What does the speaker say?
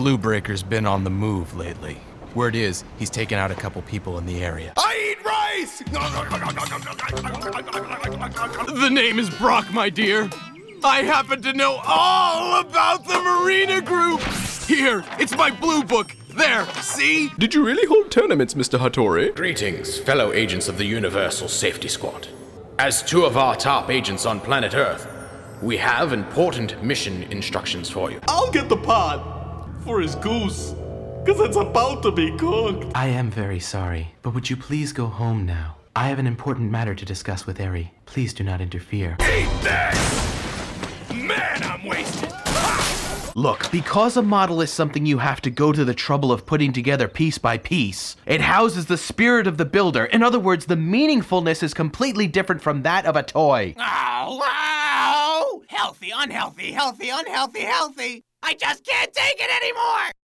Bluebreaker's been on the move lately. Word is, he's taken out a couple people in the area. I eat rice! The name is Brock, my dear. I happen to know all about the Marina Group. Here, it's my blue book. There, see? Did you really hold tournaments, Mr. Hattori? Greetings, fellow agents of the Universal Safety Squad. As two of our top agents on planet Earth, we have important mission instructions for you. I'll get the pot for his goose, because it's about to be cooked. I am very sorry, but would you please go home now? I have an important matter to discuss with Eri. Please do not interfere. Eat this! Man, I'm wasted! Look, because a model is something you have to go to the trouble of putting together piece by piece, it houses the spirit of the builder. In other words, the meaningfulness is completely different from that of a toy. Oh, healthy, unhealthy, healthy, unhealthy, healthy. I just can't take it anymore.